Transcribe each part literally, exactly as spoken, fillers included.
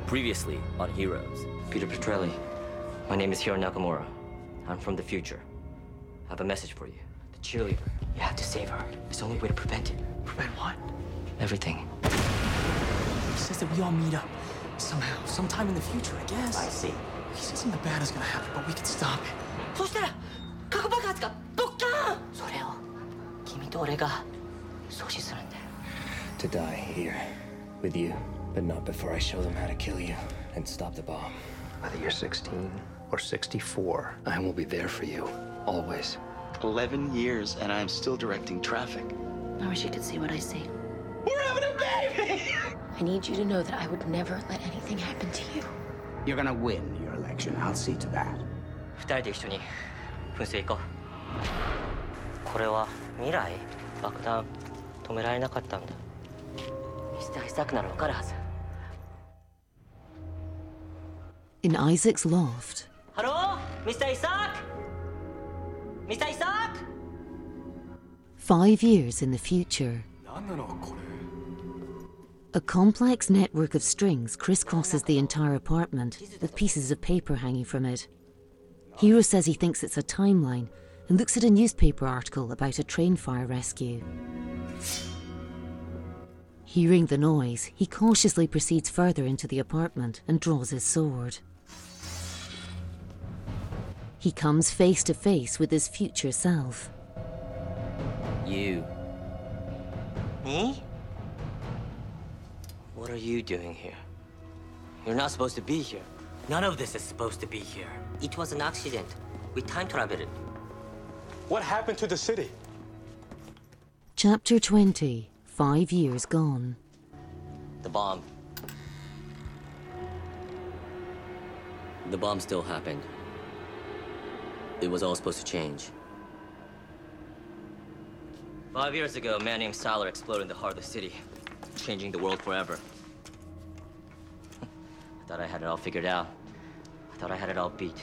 Previously on Heroes. Peter Petrelli. My name is Hiro Nakamura. I'm from the future. I have a message for you. The cheerleader. You have to save her. It's the only way to prevent it. Prevent what? Everything. He says that we all meet up. Somehow, sometime in the future, I guess. I see. He says something bad is gonna happen, but we can stop it. そしたら核爆発がドッカーンそれを君と俺が阻止するんだよ To die here, with you, but not before I show them how to kill you and stop the bomb. Whether you're sixteen or sixty-four, I will be there for you, always. Eleven years and I'm still directing traffic. I wish you could see what I see. We're having a baby! I need you to know that I would never let anything happen to you. You're gonna win your election. I'll see to that. 二人で一緒に噴水行こうこれは未来爆弾止められなかったんだミスター・アイザックなら分かるはず In Isaac's loft. Hello? Mister Isaac? Mister Isaac? Five years in the future. A complex network of strings crisscrosses the entire apartment, with pieces of paper hanging from it. Hiro says he thinks it's a timeline and looks at a newspaper article about a train fire rescue. Hearing the noise, he cautiously proceeds further into the apartment and draws his sword. He comes face to face with his future self. You. Me? What are you doing here? You're not supposed to be here. None of this is supposed to be here. It was an accident. We time traveled. What happened to the city? Chapter twenty. Five years gone. The bomb. The bomb still happened. It was all supposed to change. Five years ago, a man named Salar exploded in the heart of the city, changing the world forever. I thought I had it all figured out. I thought I had it all beat.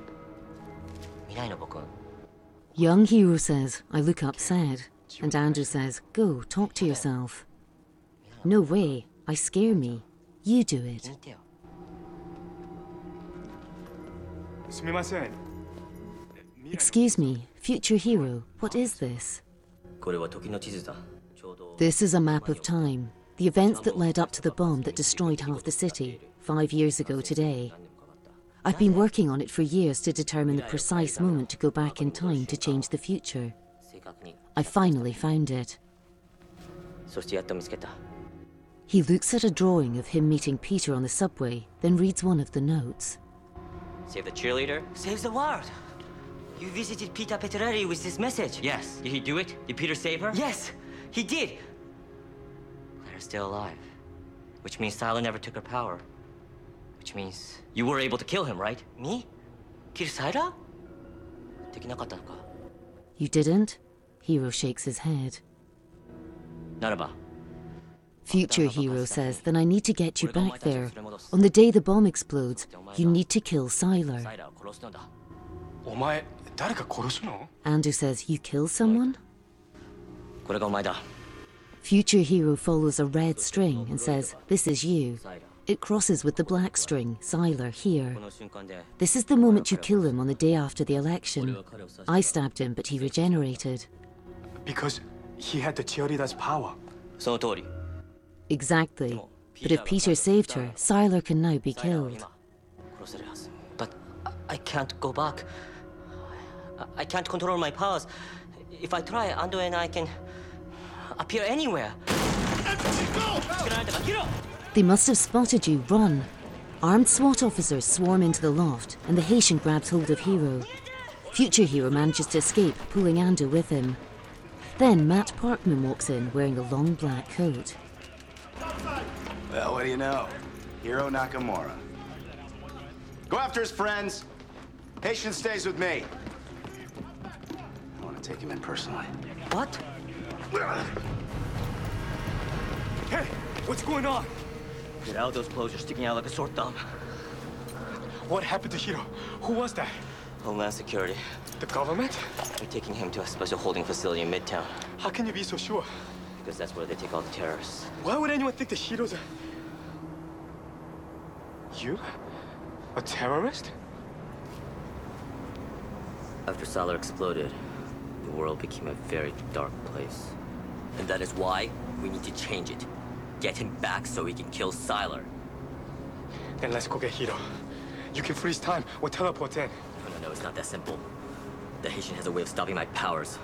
Young Hiro says, I look upset. And Andrew says, go, talk to yourself. No way, I scare me. You do it. Excuse me, future Hiro, what is this? This is a map of time. The events that led up to the bomb that destroyed half the city, five years ago today. I've been working on it for years to determine the precise moment to go back in time to change the future. I finally found it. He looks at a drawing of him meeting Peter on the subway, then reads one of the notes. Save the cheerleader, saves the world. You visited Peter Petrelli with this message. Yes. Did he do it? Did Peter save her? Yes, he did. Claire's still alive, which means Salar never took her power. Which means you were able to kill him, right? Me? Kill Salar? You didn't? Hiro shakes his head. Naraba. Future Hiro says, then I need to get you back there. On the day the bomb explodes, you need to kill Salar. Andrew says, you kill someone? Future Hiro follows a red string and says, this is you. It crosses with the black string, Salar, here. This is the moment you kill him on the day after the election. I stabbed him, but he regenerated. Because he had the cheerleader's power. Exactly. But if Peter saved her, Salar can now be killed. But I can't go back. I can't control my powers. If I try, Ando and I can appear anywhere. They must have spotted you. Run. Armed SWAT officers swarm into the loft, and the Haitian grabs hold of Hiro. Future Hiro manages to escape, pulling Ando with him. Then Matt Parkman walks in, wearing a long black coat. Well, what do you know? Hiro Nakamura. Go after his friends. Haitian stays with me. I want to take him in personally. What? Hey, what's going on? Get out of those clothes, you're sticking out like a sore thumb. What happened to Hiro? Who was that? Homeland Security. The government? They're taking him to a special holding facility in Midtown. How can you be so sure? Because that's where they take all the terrorists. Why would anyone think that Hiro's a... You? A terrorist? After Sylar exploded, the world became a very dark place. And that is why we need to change it. Get him back so he can kill Sylar. Then let's go get Hiro. You can freeze time or teleport in. No, no, no, it's not that simple. The Haitian has a way of stopping my powers.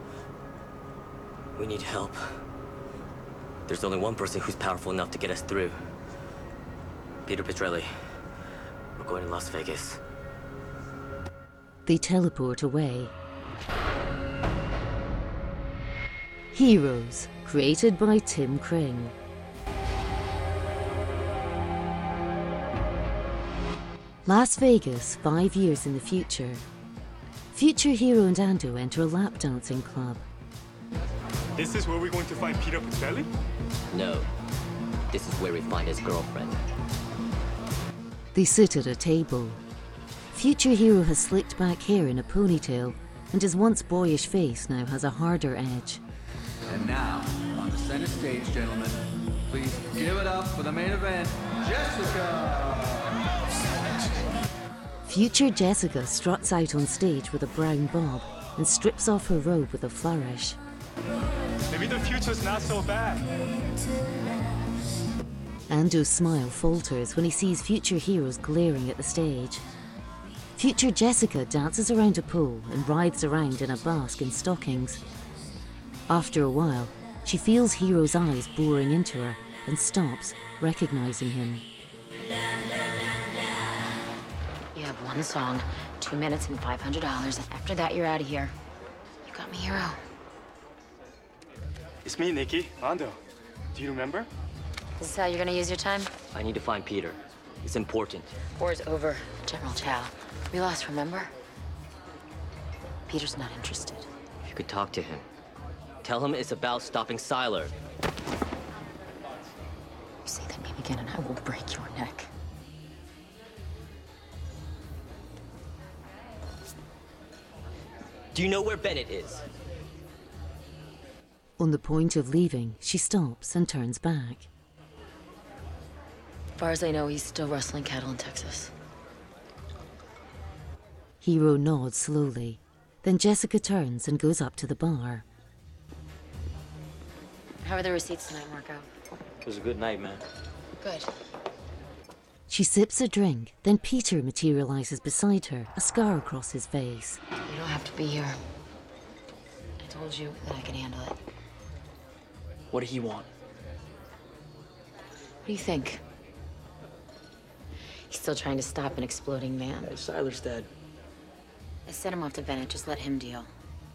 We need help. There's only one person who's powerful enough to get us through. Peter Petrelli. We're going to Las Vegas. They teleport away. Heroes, created by Tim Kring. Las Vegas, five years in the future. Future Hiro and Ando enter a lap dancing club. This is where we're going to find Peter Petrelli? No. This is where we find his girlfriend. They sit at a table. Future Hiro has slicked back hair in a ponytail, and his once boyish face now has a harder edge. And now, on the center stage, gentlemen, please give it up for the main event, Jessica! Future Jessica struts out on stage with a brown bob and strips off her robe with a flourish. Maybe the future's not so bad. Ando's smile falters when he sees future heroes glaring at the stage. Future Jessica dances around a pole and writhes around in a basque in stockings. After a while, she feels Hero's eyes boring into her and stops, recognizing him. You have one song, two minutes and five hundred dollars. After that, you're out of here. You got me, Hiro. It's me, Nikki. Ando. Do you remember? This is how you're gonna use your time? I need to find Peter. It's important. War's over, General Chow. We lost, remember? Peter's not interested. If you could talk to him. Tell him it's about stopping Sylar. You say that name again and I will break your neck. Do you know where Bennett is? On the point of leaving, she stops and turns back. As far as I know, he's still rustling cattle in Texas. Hiro nods slowly. Then Jessica turns and goes up to the bar. How are the receipts tonight, Marco? It was a good night, man. Good. She sips a drink, then Peter materializes beside her, a scar across his face. You don't have to be here. I told you that I can handle it. What did he want? What do you think? He's still trying to stop an exploding man. Hey, Sylar's dead. I sent him off to Bennett. Just let him deal.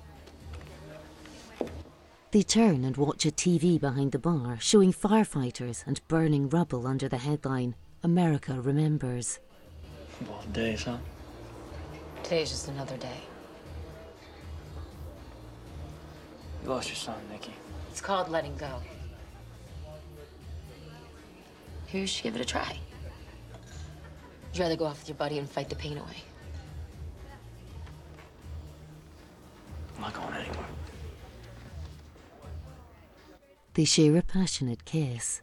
They turn and watch a T V behind the bar, showing firefighters and burning rubble under the headline, America Remembers. Both days, huh? Today's just another day. You lost your son, Nikki. It's called letting go. You should give it a try. You'd rather go off with your buddy and fight the pain away. I'm not going anywhere. They share a passionate kiss.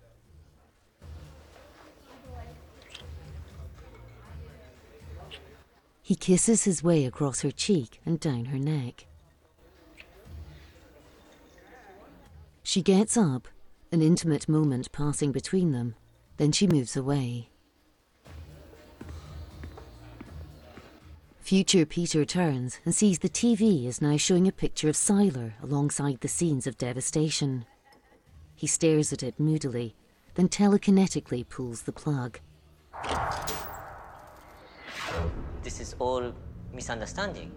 He kisses his way across her cheek and down her neck. She gets up, an intimate moment passing between them, then she moves away. Future Peter turns and sees the T V is now showing a picture of Sylar alongside the scenes of devastation. He stares at it moodily, then telekinetically pulls the plug. This is all misunderstanding.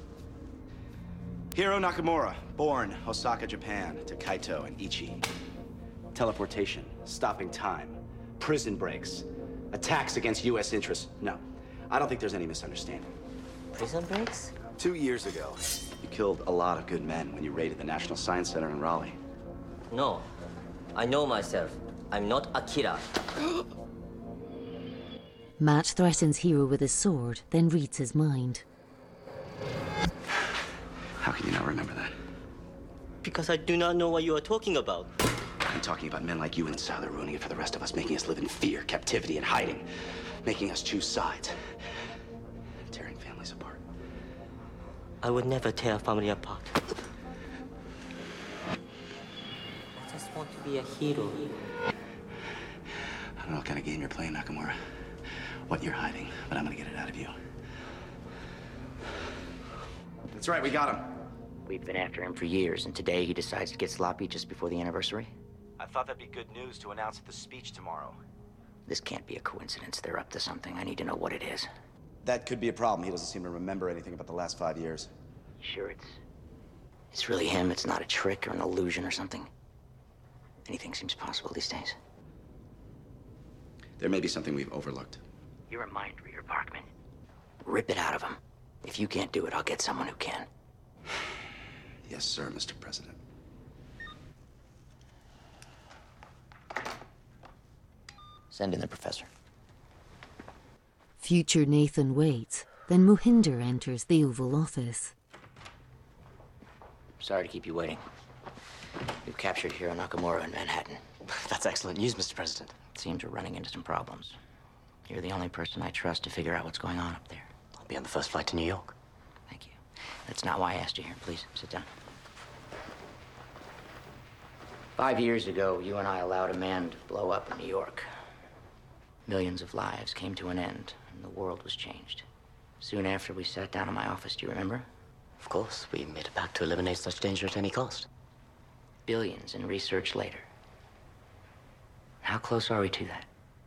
Hiro Nakamura, born Osaka, Japan, to Kaito and Ichi. Teleportation, stopping time, prison breaks, attacks against U S interests. No, I don't think there's any misunderstanding. Prison breaks? Two years ago, you killed a lot of good men when you raided the National Science Center in Raleigh. No. I know myself. I'm not Akira. Matt threatens Hiro with his sword, then reads his mind. How can you not remember that? Because I do not know what you are talking about. I'm talking about men like you and Sylar ruining it for the rest of us, making us live in fear, captivity, and hiding. making us choose sides, tearing families apart. I would never tear a family apart. I just want to be a hero. I don't know what kind of game you're playing, Nakamura. What you're hiding, but I'm gonna get it out of you. That's right, we got him. We've been after him for years, and today he decides to get sloppy just before the anniversary? I thought that'd be good news to announce at the speech tomorrow. This can't be a coincidence. They're up to something. I need to know what it is. That could be a problem. He doesn't seem to remember anything about the last five years. You sure it's... It's really him? It's not a trick or an illusion or something? Anything seems possible these days. There may be something we've overlooked. You're a mind reader, Parkman. Rip it out of him. If you can't do it, I'll get someone who can. Yes, sir, Mister President. Send in the professor. Future Nathan waits, then Mohinder enters the Oval Office. Sorry to keep you waiting. We've captured Hiro Nakamura in Manhattan. That's excellent news, Mister President. It seems we're running into some problems. You're the only person I trust to figure out what's going on up there. I'll be on the first flight to New York. Thank you. That's not why I asked you here. Please, sit down. Five years ago, you and I allowed a man to blow up in New York. Millions of lives came to an end, and the world was changed. Soon after, we sat down in my office. Do you remember? Of course, we made a pact to eliminate such danger at any cost. Billions in research later. How close are we to that?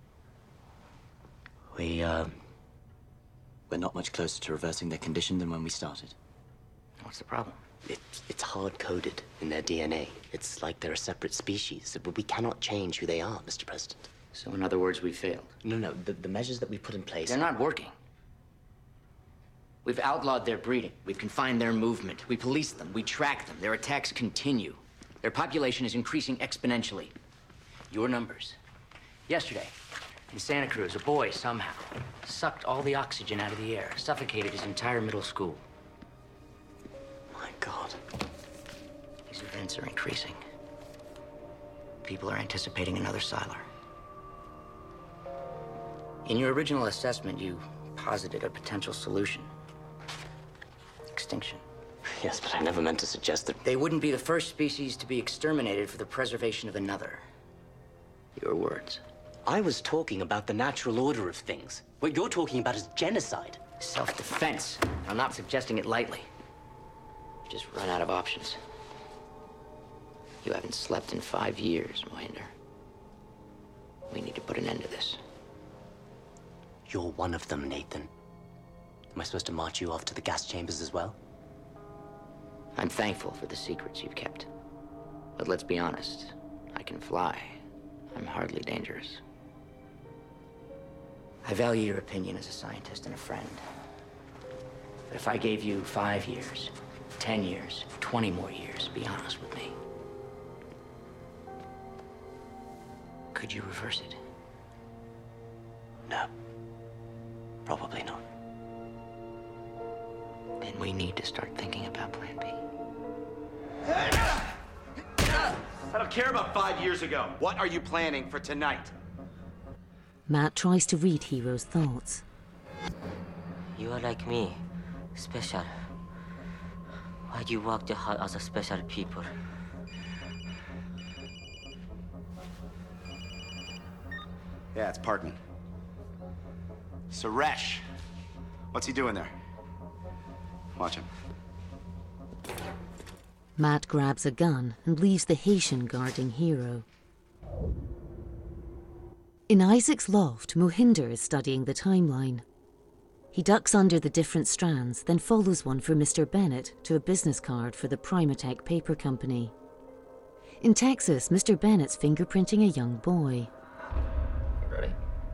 We, uh... We're not much closer to reversing their condition than when we started. What's the problem? It, it's hard-coded in their D N A. It's like they're a separate species, but we cannot change who they are, Mister President. So in other words, we failed? No, no, the, the measures that we put in place... They're not working. We've outlawed their breeding. We've confined their movement. We police them. We track them. Their attacks continue. Their population is increasing exponentially. Your numbers. Yesterday, in Santa Cruz, a boy somehow sucked all the oxygen out of the air, suffocated his entire middle school. My God. These events are increasing. People are anticipating another Sylar. In your original assessment, you posited a potential solution. Extinction. Yes, but I never meant to suggest that... They wouldn't be the first species to be exterminated for the preservation of another. Your words. I was talking about the natural order of things. What you're talking about is genocide. Self-defense. I'm not suggesting it lightly. You've just run out of options. You haven't slept in five years, Mohinder. We need to put an end to this. You're one of them, Nathan. Am I supposed to march you off to the gas chambers as well? I'm thankful for the secrets you've kept. But let's be honest. I can fly. I'm hardly dangerous. I value your opinion as a scientist and a friend. But if I gave you five years, ten years, twenty more years, be honest with me. Could you reverse it? No. Probably not. Then we need to start thinking about Plan B. I don't care about five years ago. What are you planning for tonight? Matt tries to read Hiro's thoughts. You are like me, special. Why do you walk the hut as a special people? Yeah, it's Parkman. Suresh. What's he doing there? Watch him. Matt grabs a gun and leaves the Haitian guarding Hiro. In Isaac's loft, Mohinder is studying the timeline. He ducks under the different strands, then follows one for Mister Bennett to a business card for the Primatech Paper Company. In Texas, Mister Bennett's fingerprinting a young boy. Ready?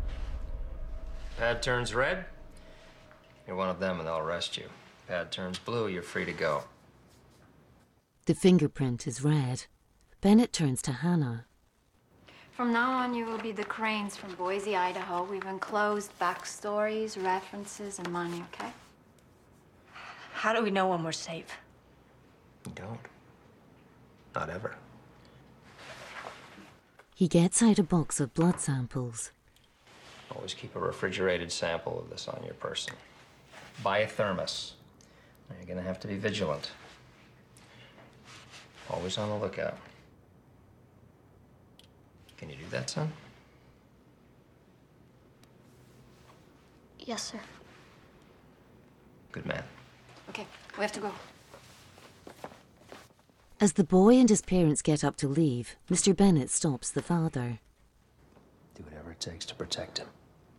Pad turns red, you're one of them and they'll arrest you. Pad turns blue, you're free to go. The fingerprint is red. Bennett turns to Hannah. From now on, you will be the Cranes from Boise, Idaho. We've enclosed backstories, references, and money, okay? How do we know when we're safe? You don't. Not ever. He gets out a box of blood samples. Oh, Always keep a refrigerated sample of this on your person. Buy a thermos. You're gonna have to be vigilant. Always on the lookout. Can you do that, son? Yes, sir. Good man. Okay, we have to go. As the boy and his parents get up to leave, Mister Bennett stops the father. Do whatever it takes to protect him.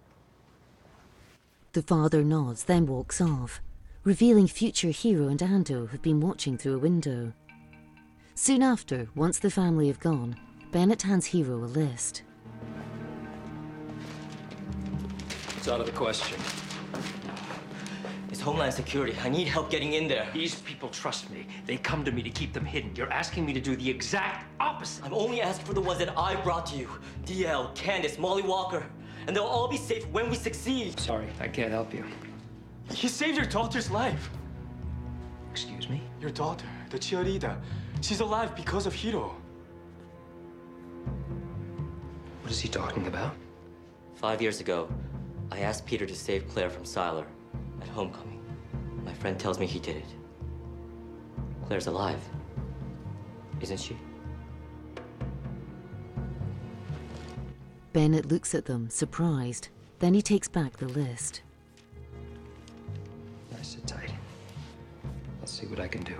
The father nods, then walks off, revealing future Hiro and Ando have been watching through a window. Soon after, once the family have gone, Bennett hands Hiro a list. It's out of the question. It's Homeland Security. I need help getting in there. These people trust me. They come to me to keep them hidden. You're asking me to do the exact opposite. I'm only asking for the ones that I brought to you. D L, Candace, Molly Walker. And they'll all be safe when we succeed. Sorry, I can't help you. He saved your daughter's life. Excuse me? Your daughter, the cheerleader. She's alive because of Hiro. What is he talking about? Five years ago, I asked Peter to save Claire from Siler at homecoming. My friend tells me he did it. Claire's alive, isn't she? Bennett looks at them, surprised. Then he takes back the list. Now sit tight. Let's see what I can do.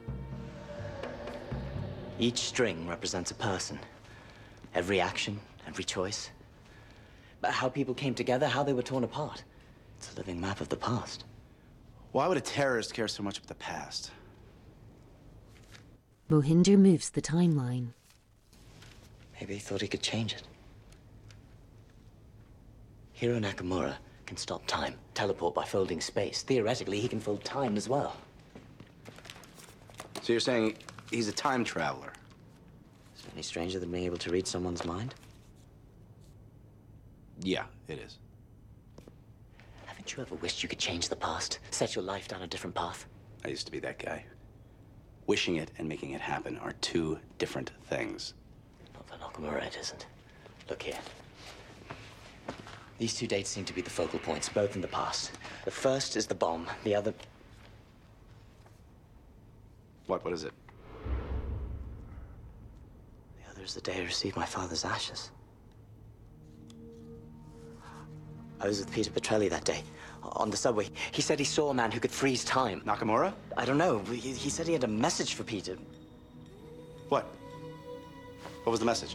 Each string represents a person. Every action, every choice. But how people came together, how they were torn apart. It's a living map of the past. Why would a terrorist care so much about the past? Mohinder moves the timeline. Maybe he thought he could change it. Hiro Nakamura can stop time, teleport by folding space. Theoretically, he can fold time as well. So you're saying he's a time traveler? Is it any stranger than being able to read someone's mind? Yeah, it is. Haven't you ever wished you could change the past? Set your life down a different path? I used to be that guy. Wishing it and making it happen are two different things. Not for Nakamura, it isn't. Look here. These two dates seem to be the focal points, both in the past. The first is the bomb, the other... What? What is it? The other is the day I received my father's ashes. I was with Peter Petrelli that day, on the subway. He said he saw a man who could freeze time. Nakamura? I don't know. He, he said he had a message for Peter. What? What was the message?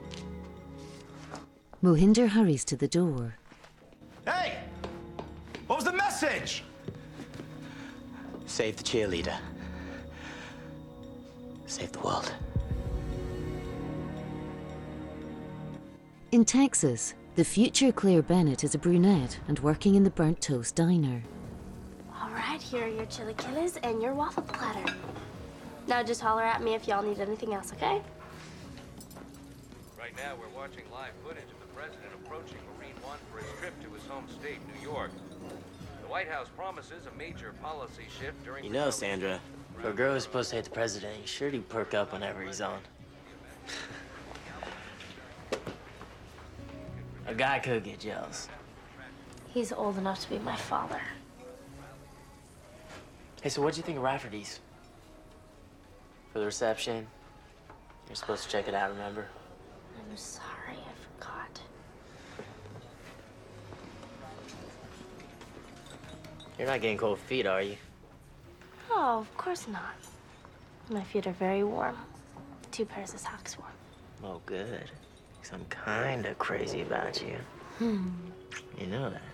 Mohinder hurries to the door. Hey! What was the message? Save the cheerleader. Save the world. In Texas, the future Claire Bennett is a brunette and working in the Burnt Toast Diner. All right, here are your chili killers and your waffle platter. Now just holler at me if y'all need anything else, okay? Right now, we're watching live footage of the president approaching Marine One for his trip to his home state, New York. The White House promises a major policy shift during... You know, Sandra, for a girl who's supposed to hate the president, you sure do perk up whenever he's on. A guy could get jealous. He's old enough to be my father. Hey, so what'd you think of Rafferty's? For the reception? You're supposed to check it out, remember? I'm sorry, I forgot. You're not getting cold feet, are you? Oh, of course not. My feet are very warm. Two pairs of socks warm. Oh, good. Because I'm kind of crazy about you. Hmm. You know that.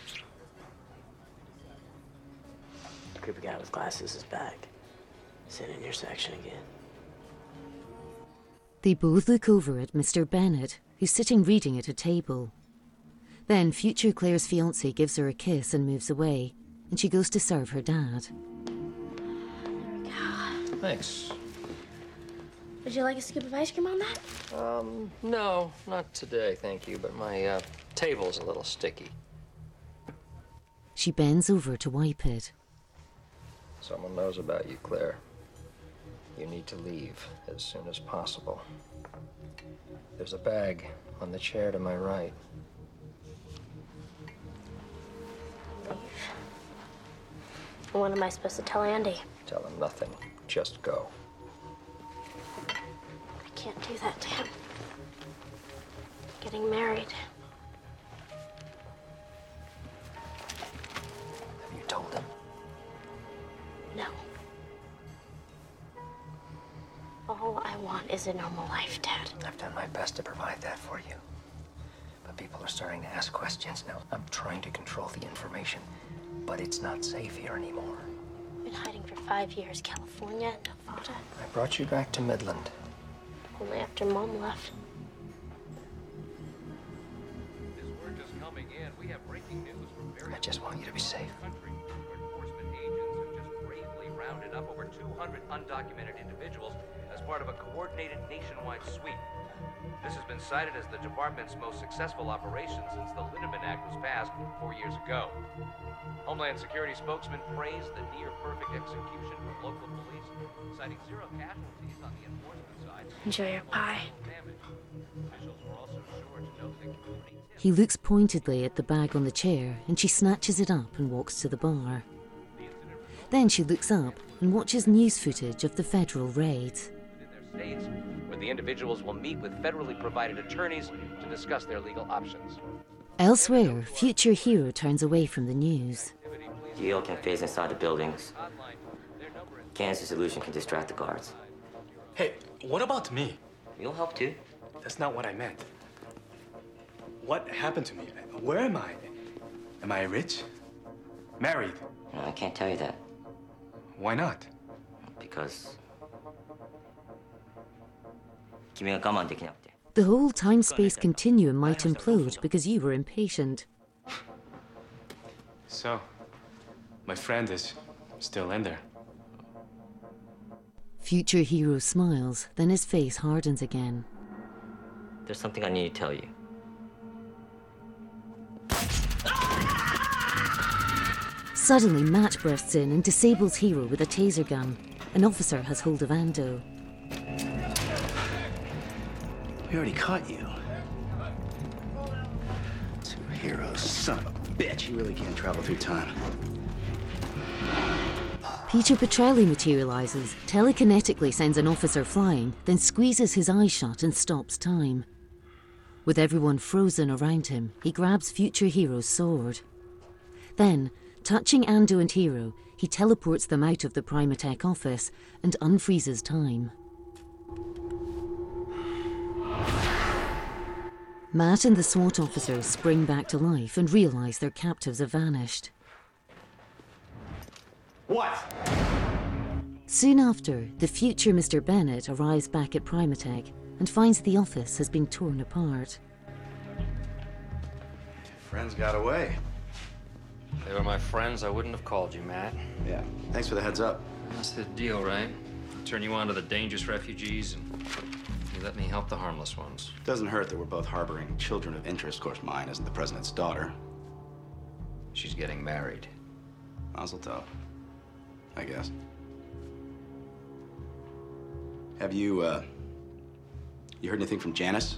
The creepy guy with glasses is back. Sitting in your section again. They both look over at Mister Bennett, who's sitting reading at a table. Then future Claire's fiancé gives her a kiss and moves away, and she goes to serve her dad. Thanks. Would you like a scoop of ice cream on that? Um, no, not today, thank you, but my uh, table's a little sticky. She bends over to wipe it. Someone knows about you, Claire. You need to leave as soon as possible. There's a bag on the chair to my right. What am I supposed to tell Andy? Tell him nothing. Just go. I can't do that to him. Getting married. Have you told him? No. All I want is a normal life, Dad. I've done my best to provide that for you. But people are starting to ask questions now. I'm trying to control the information, but it's not safe here anymore. I've been hiding for five years, California, Nevada. I brought you back to Midland. Only after Mom left. This word just coming in. We have breaking news from very I just want you to be safe. country, where enforcement agents have just bravely rounded up over two hundred undocumented individuals as part of a coordinated nationwide sweep. This has been cited as the department's most successful operation since the Lindemann Act was passed four years ago. Homeland Security spokesman praised the near-perfect execution from local police, citing zero casualties on the enforcement side. Enjoy your pie. Officials were also sure to note that community He looks pointedly at the bag on the chair and she snatches it up and walks to the bar. Then she looks up and watches news footage of the federal raids. states, where the individuals will meet with federally provided attorneys to discuss their legal options. Elsewhere, future hero turns away from the news. D L can phase inside the buildings. Cancer solution can distract the guards. Hey, what about me? You'll help too. That's not what I meant. What happened to me? Where am I? Am I rich? Married? No, I can't tell you that. Why not? Because...君が我慢できなくて. The whole time-space continuum might implode because you were impatient. So, my friend is still in there. Future hero smiles, then his face hardens again. There's something I need to tell you. Suddenly, Matt bursts in and disables Hero with a taser gun. An officer has hold of Ando. We already caught you. Two heroes, son of a bitch. You really can't travel through time. Peter Petrelli materializes, telekinetically sends an officer flying, then squeezes his eyes shut and stops time. With everyone frozen around him, he grabs Future Hero's sword. Then, touching Ando and Hero, he teleports them out of the Primatech office and unfreezes time. Matt and the SWAT officers spring back to life and realize their captives have vanished. What? Soon after, the future Mister Bennett arrives back at Primatech and finds the office has been torn apart. Friends got away. If they were my friends, I wouldn't have called you, Matt. Yeah, thanks for the heads up. That's the deal, right? Turn you on to the dangerous refugees, and you let me help the harmless ones. Doesn't hurt that we're both harboring children of interest. Of course, mine isn't the president's daughter. She's getting married. Mazel tov, I guess. Have you, uh, you heard anything from Janice?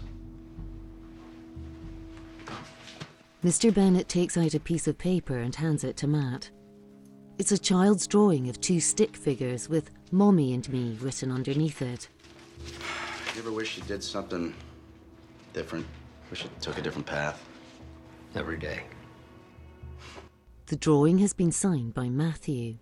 Mister Bennett takes out a piece of paper and hands it to Matt. It's a child's drawing of two stick figures with Mommy and Me written underneath it. You ever wish you did something different? Wish it took a different path? Every day. The drawing has been signed by Matthew.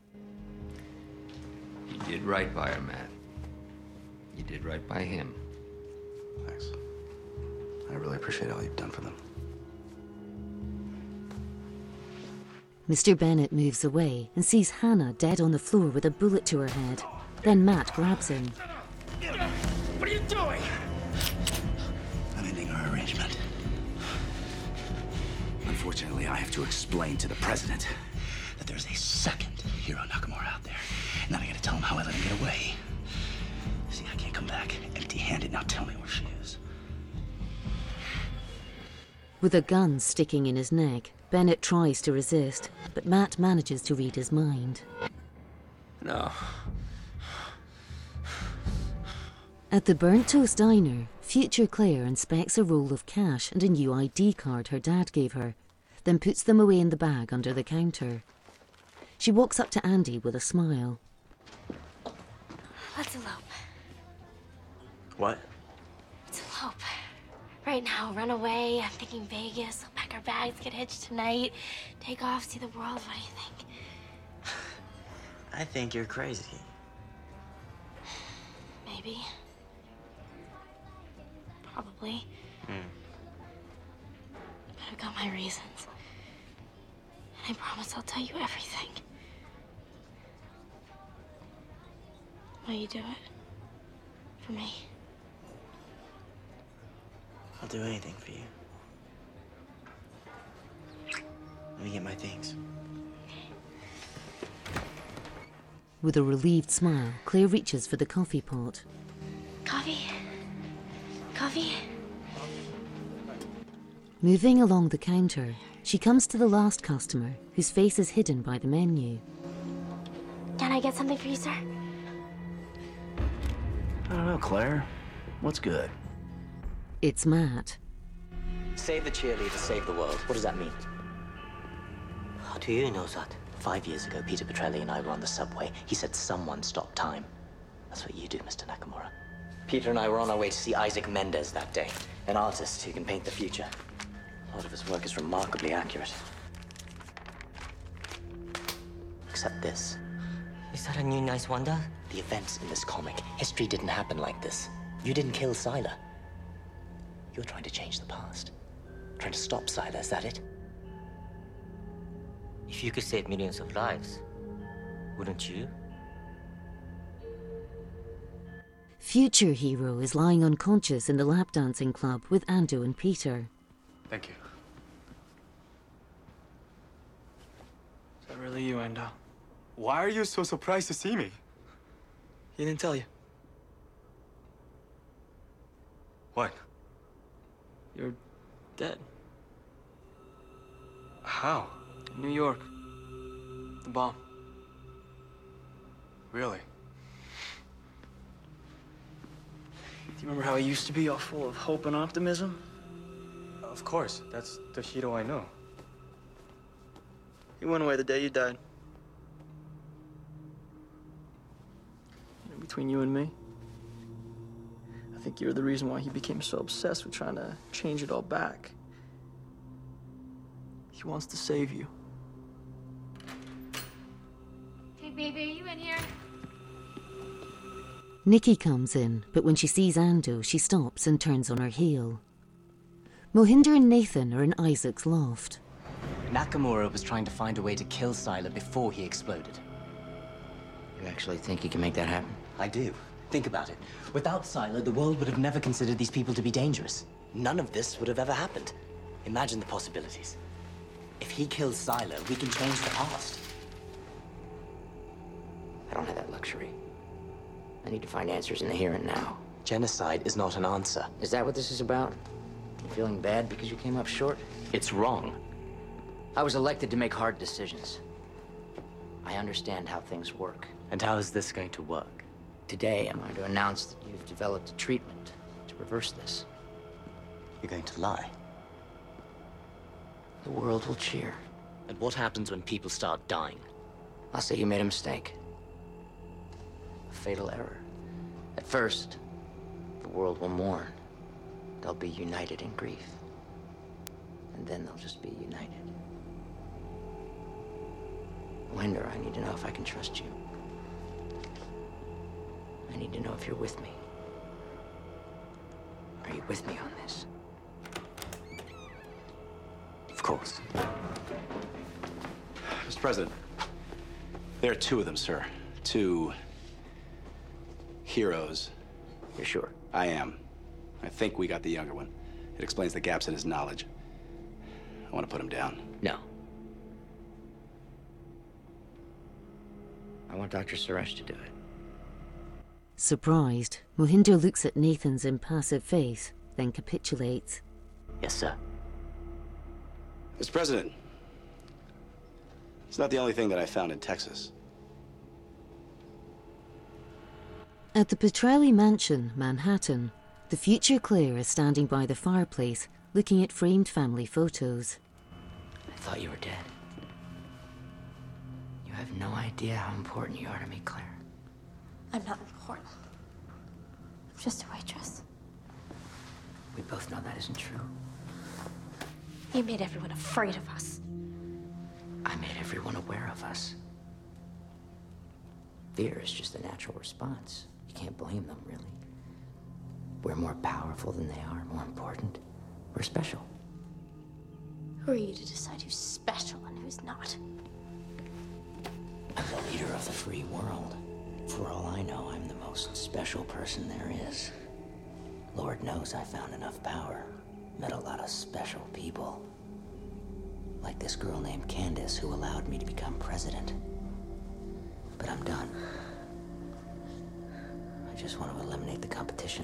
You did right by her, Matt. You did right by him. Thanks. I really appreciate all you've done for them. Mister Bennett moves away and sees Hannah dead on the floor with a bullet to her head. Then Matt grabs him. What are you doing? I'm ending our arrangement. Unfortunately, I have to explain to the president that there's a second Hiro Nakamura out there. And then I gotta tell him how I let him get away. See, I can't come back empty-handed. Now tell me where she is. With a gun sticking in his neck, Bennett tries to resist, but Matt manages to read his mind. No. At the Burnt Toast Diner, future Claire inspects a roll of cash and a new I D card her dad gave her, then puts them away in the bag under the counter. She walks up to Andy with a smile. Let's elope. What? Let's elope. Right now, run away. I'm thinking Vegas. We'll pack our bags, get hitched tonight, take off, see the world. What do you think? I think you're crazy. Maybe. Probably. Hmm. But I've got my reasons. And I promise I'll tell you everything. Will you do it? For me? I'll do anything for you. Let me get my things. With a relieved smile, Claire reaches for the coffee pot. Coffee? Coffee? Moving along the counter, she comes to the last customer, whose face is hidden by the menu. Can I get something for you, sir? I don't know, Claire. What's good? It's Matt. Save the cheerleader, save the world. What does that mean? How do you know that? Five years ago, Peter Petrelli and I were on the subway. He said someone stop time. That's what you do, Mister Nakamura. Peter and I were on our way to see Isaac Mendez that day, an artist who can paint the future. A lot of his work is remarkably accurate. Except this. Is that a new nice wonder? The events in this comic. History didn't happen like this. You didn't kill Sylar. You're trying to change the past. Trying to stop Sylar, is that it? If you could save millions of lives, wouldn't you? Future Hero is lying unconscious in the lap dancing club with Ando and Peter. Thank you. Is that really you, Ando? Why are you so surprised to see me? He didn't tell you. What? You're dead. How? In New York. The bomb. Really? Do you remember how he used to be, all full of hope and optimism? Of course. That's the Hiro I know. He went away the day you died. And between you and me, I think you're the reason why he became so obsessed with trying to change it all back. He wants to save you. Hey, baby, are you in here? Nikki comes in, but when she sees Ando, she stops and turns on her heel. Mohinder and Nathan are in Isaac's loft. Nakamura was trying to find a way to kill Sylar before he exploded. You actually think you can make that happen? I do. Think about it. Without Sylar, the world would have never considered these people to be dangerous. None of this would have ever happened. Imagine the possibilities. If he kills Sylar, we can change the past. I don't have that luxury. I need to find answers in the here and now. Genocide is not an answer. Is that what this is about? You feeling bad because you came up short? It's wrong. I was elected to make hard decisions. I understand how things work. And how is this going to work? Today, I'm going to announce that you've developed a treatment to reverse this. You're going to lie. The world will cheer. And what happens when people start dying? I'll say you made a mistake. A fatal error. At first, the world will mourn. They'll be united in grief. And then they'll just be united. Winder, I need to know if I can trust you. I need to know if you're with me. Are you with me on this? Of course. Mister President, there are two of them, sir. Two heroes. You're sure? I am. I think we got the younger one. It explains the gaps in his knowledge. I want to put him down. No. I want Doctor Suresh to do it. Surprised, Mohinder looks at Nathan's impassive face, then capitulates. Yes, sir. Mister President, it's not the only thing that I found in Texas. At the Petrelli Mansion, Manhattan, the future Claire is standing by the fireplace, looking at framed family photos. I thought you were dead. You have no idea how important you are to me, Claire. I'm not important. I'm just a waitress. We both know that isn't true. You made everyone afraid of us. I made everyone aware of us. Fear is just a natural response. You can't blame them, really. We're more powerful than they are, more important. We're special. Who are you to decide who's special and who's not? I'm the leader of the free world. For all I know, I'm the most special person there is. Lord knows I found enough power. Met a lot of special people. Like this girl named Candace who allowed me to become president. But I'm done. I just want to eliminate the competition.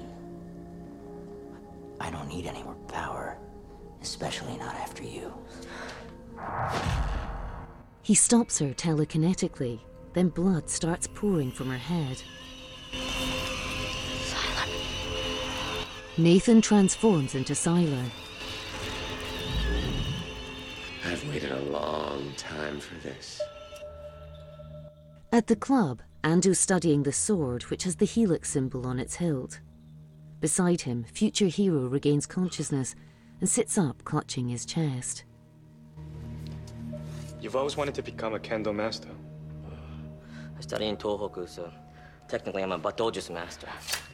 I don't need any more power, especially not after you. He stops her telekinetically, then blood starts pouring from her head. Nathan transforms into Sylar. I've waited a long time for this. At the club, Andu's studying the sword, which has the helix symbol on its hilt. Beside him, future hero regains consciousness and sits up, clutching his chest. You've always wanted to become a kendo master. I study in Tohoku, so technically I'm a Battojutsu master.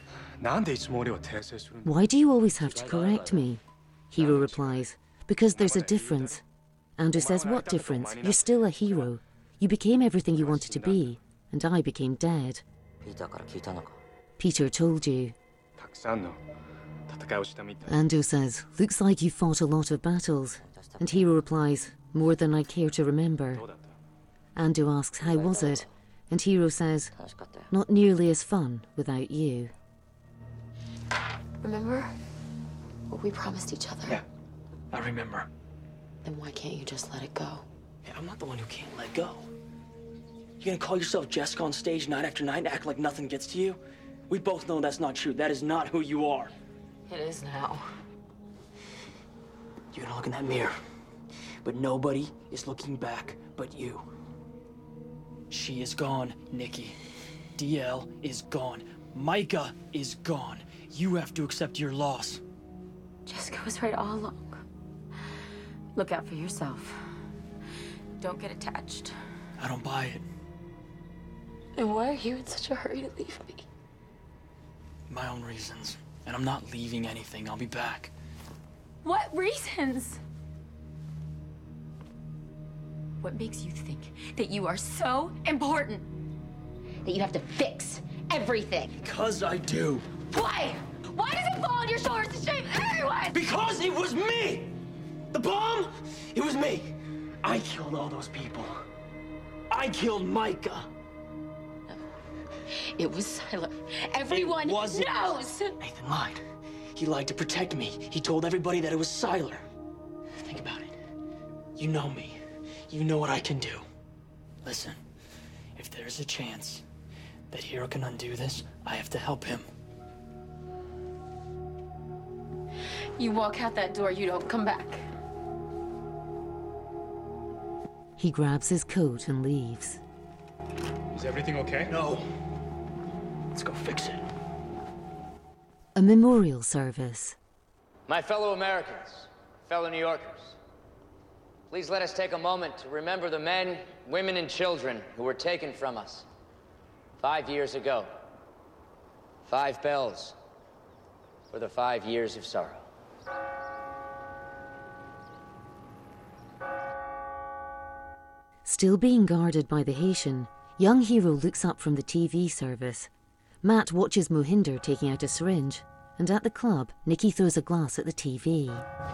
Why do you always have to correct me? Hiro replies, because there's a difference. Andu says, what difference? You're still a hero. You became everything you wanted to be, and I became dead. Peter told you. Andu says, looks like you fought a lot of battles. And Hiro replies, more than I care to remember. Andu asks, how was it? And Hiro says, not nearly as fun without you. Remember what we promised each other? Yeah, I remember. Then why can't you just let it go? Hey, I'm not the one who can't let go. You gonna call yourself Jessica on stage night after night and act like nothing gets to you? We both know that's not true. That is not who you are. It is now. You're gonna look in that mirror, but nobody is looking back but you. She is gone, Nikki. D L is gone. Micah is gone. You have to accept your loss. Jessica was right all along. Look out for yourself. Don't get attached. I don't buy it. And why are you in such a hurry to leave me? My own reasons. And I'm not leaving anything. I'll be back. What reasons? What makes you think that you are so important that you have to fix everything? Because I do. Why? Why does it fall on your shoulders to shame everyone? Because it was me! The bomb? It was me. I killed all those people. I killed Micah. No. It was Sylar. Everyone knows! Nathan lied. He lied to protect me. He told everybody that it was Sylar. Think about it. You know me. You know what I can do. Listen, if there's a chance that Hiro can undo this, I have to help him. You walk out that door, you don't come back. He grabs his coat and leaves. Is everything okay? No. Let's go fix it. A memorial service. My fellow Americans, fellow New Yorkers, please let us take a moment to remember the men, women, and children who were taken from us five years ago. Five bells for the five years of sorrow. Still being guarded by the Haitian, young Hiro looks up from the T V service. Matt watches Mohinder taking out a syringe, and at the club, Nikki throws a glass at the T V.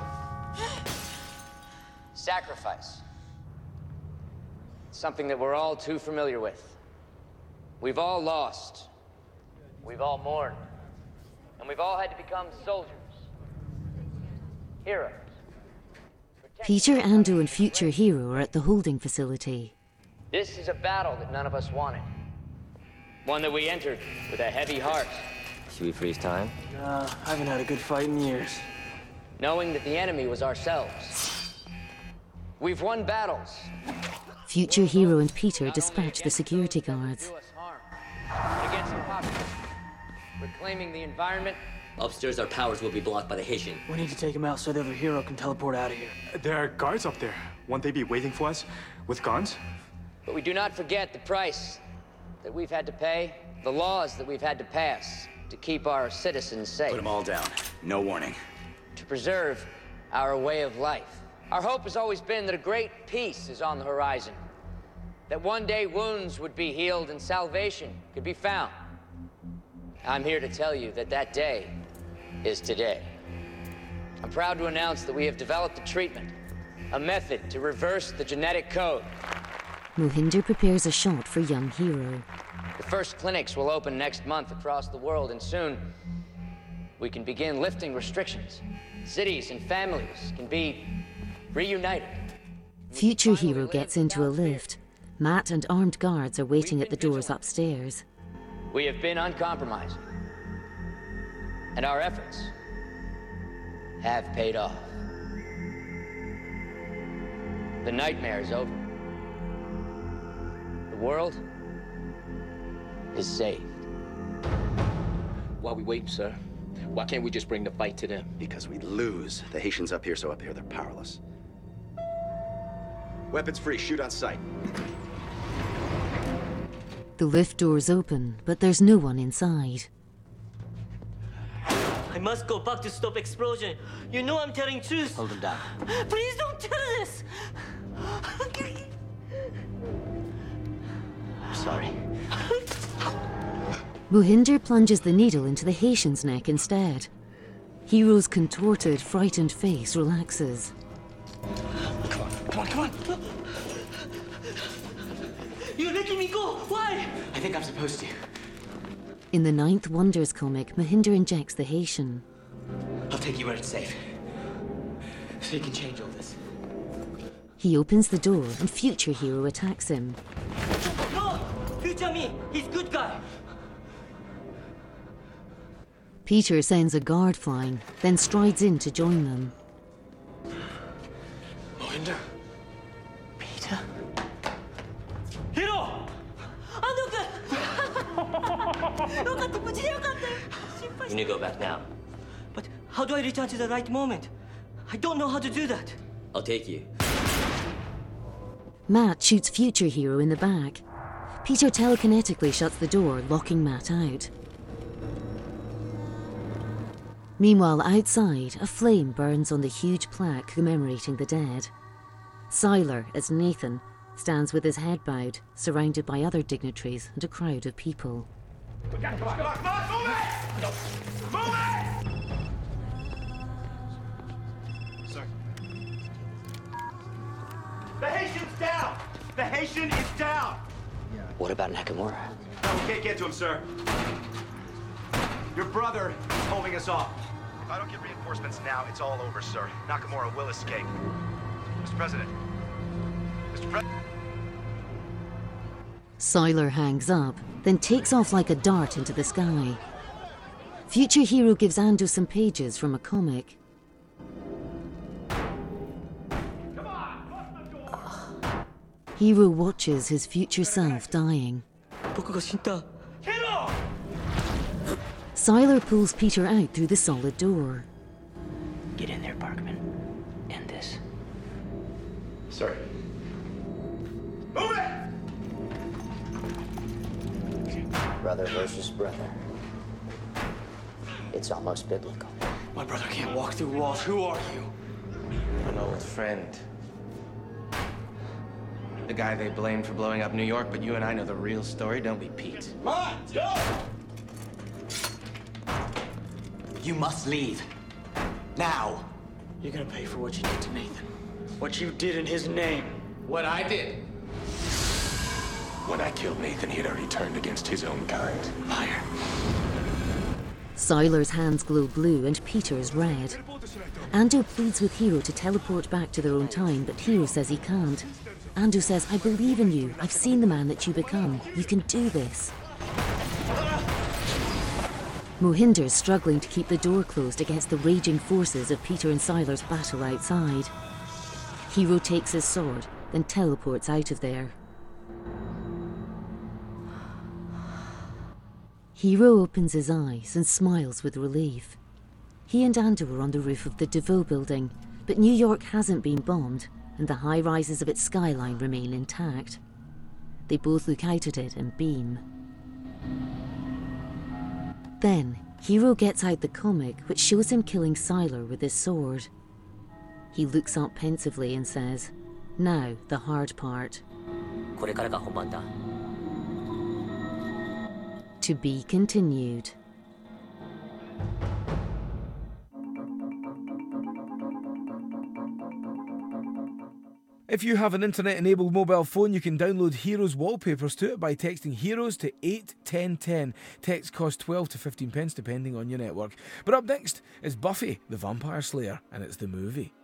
Sacrifice. Something that we're all too familiar with. We've all lost. We've all mourned. And we've all had to become soldiers. Heroes. Peter, Andu, and future Hiro are at the holding facility. This is a battle that none of us wanted. One that we entered with a heavy heart. Should we freeze time? Nah, I haven't had a good fight in years. Knowing that the enemy was ourselves. We've won battles. Future Hero and Peter dispatch the security guards. Against the populace. Reclaiming the environment. Upstairs, our powers will be blocked by the Haitian. We need to take him out so the other hero can teleport out of here. There are guards up there. Won't they be waiting for us with guns? But we do not forget the price that we've had to pay, the laws that we've had to pass to keep our citizens safe. Put them all down. No warning. To preserve our way of life. Our hope has always been that a great peace is on the horizon. That one day wounds would be healed and salvation could be found. I'm here to tell you that that day is today. I'm proud to announce that we have developed a treatment, a method to reverse the genetic code. Mohinder prepares a shot for young Hero. The first clinics will open next month across the world, and soon we can begin lifting restrictions. Cities and families can be reunited. Future Hero gets into a lift. Matt and armed guards are waiting at the doors upstairs. We have been uncompromising, and our efforts have paid off. The nightmare is over. The world is saved. Why are we waiting, sir? Why can't we just bring the fight to them? Because we lose. The Haitians up here, so up here they're powerless. Weapons free, shoot on sight. The lift doors open, but there's no one inside. I must go back to stop explosion. You know I'm telling truth. Hold him down. Please don't tell this. I'm sorry. Mohinder plunges the needle into the Haitian's neck instead. Hero's contorted, frightened face relaxes. Come on, come on, come on! You're making me go! Why? I think I'm supposed to. In the Ninth Wonders comic, Mohinder injects the Haitian. I'll take you where it's safe. So you can change all this. He opens the door and Future Hero attacks him. No! Future me! He's good guy! Peter sends a guard flying, then strides in to join them. Mohinder? Peter? Hero! You need to go back now. But how do I return to the right moment? I don't know how to do that. I'll take you. Matt shoots Future Hero in the back. Peter telekinetically shuts the door, locking Matt out. Meanwhile, outside, a flame burns on the huge plaque commemorating the dead. Sylar, as Nathan, stands with his head bowed, surrounded by other dignitaries and a crowd of people. Come on, come on, come on, move it! Move it! Sir. The Haitian's down! The Haitian is down! What about Nakamura? No, we can't get to him, sir. Your brother is holding us off. If I don't get reinforcements now, it's all over, sir. Nakamura will escape. Mister President. Mister President. Sylar hangs up, then takes off like a dart into the sky. Future Hero gives Ando some pages from a comic. Hero watches his future self dying. Sylar pulls Peter out through the solid door. Get in there, Parkman. End this. Sir. Move it! Brother versus brother. It's almost biblical. My brother can't walk through walls. Who are you? An old friend. The guy they blamed for blowing up New York, but you and I know the real story, don't we, Pete? Come on, go! You must leave. Now. You're gonna pay for what you did to Nathan. What you did in his name. What I did. When I killed Nathan, he had already turned against his own kind. Liar. Sylar's hands glow blue and Peter's red. Ando pleads with Hero to teleport back to their own time, but Hero says he can't. Ando says, I believe in you. I've seen the man that you become. You can do this. Mohinder's struggling to keep the door closed against the raging forces of Peter and Sylar's battle outside. Hiro takes his sword, then teleports out of there. Hiro opens his eyes and smiles with relief. He and Ando are on the roof of the DeVoe building, but New York hasn't been bombed, and the high rises of its skyline remain intact. They both look out at it and beam. Then, Hiro gets out the comic, which shows him killing Sylar with his sword. He looks up pensively and says, "Now, the hard part." To be continued. If you have an internet-enabled mobile phone, you can download Heroes wallpapers to it by texting Heroes to eight ten ten. Text costs twelve to fifteen pence depending on your network. But up next is Buffy the Vampire Slayer, and it's the movie.